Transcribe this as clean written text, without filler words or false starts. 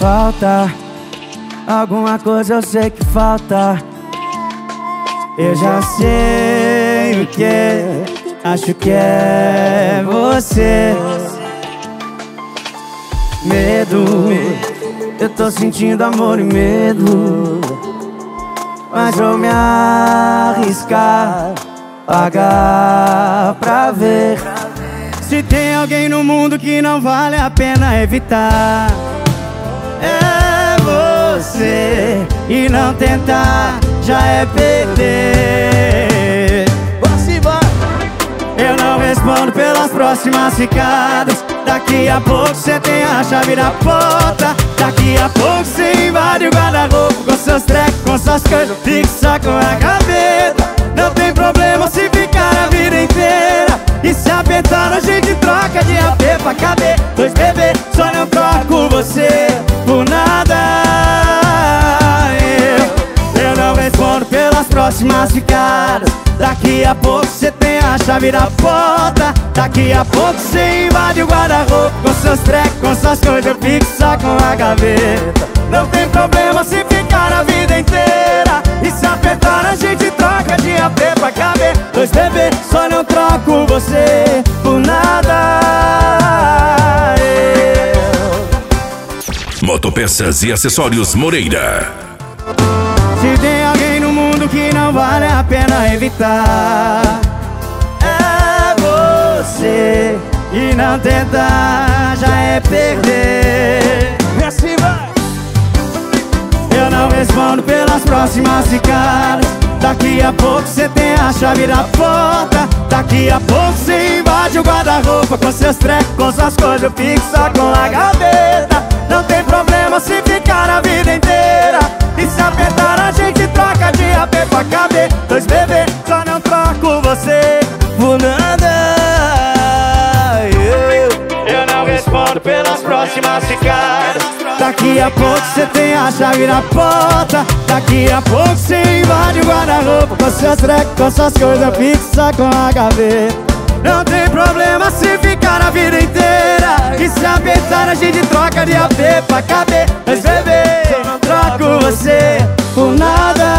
falta, alguma coisa eu sei que falta. Eu já sei o que é, acho que é você. Medo, eu tô sentindo amor e medo, mas vou me arriscar, pagar pra ver. Se tem alguém no mundo que não vale a pena evitar, é você. E não tentar já é perder. Eu não respondo pelas próximas ficadas. Daqui a pouco cê tem a chave da porta. Daqui a pouco cê invade o guarda-roupa com seus trecos, com suas coisas, fixa com a gaveta. Não tem problema se ficar a vida inteira. E se apertar a gente troca de AP pra caber dois bebês, só não troco você por nada. Eu não respondo pelas próximas ficadas. Daqui a pouco cê tem a chave da porta. Daqui a pouco cê invade o guarda-roupa com seus trecos, com suas coisas, fixa com a gaveta. Não tem problema se ficar a vida inteira. E se apertar a gente troca de AP pra caber dois bebês, só não troco você por nada. Motopeças e Acessórios Moreira. Se tem alguém no mundo que não vale a pena evitar, é você. E não tentar já é perder. E assim vai. Eu não respondo pelas próximas ficadas. Daqui a pouco cê tem a chave da porta. Daqui a pouco cê invade o guarda-roupa com seus trecos, com suas coisas, fixa com a gaveta. Não tem problema se ficar a vida inteira. E se apertar a gente troca de AP pra caber dois bebês, só não troco você por nada. Eu não respondo pelas próximas ficadas. Daqui a pouco cê tem a chave da porta. Daqui a pouco cê invade o guarda-roupa com seus trecos, com suas coisas, fixa com a gaveta. Não tem problema se ficar a vida inteira. E se apertar a gente troca de AP pra caber dois bebês, eu não troco você por nada.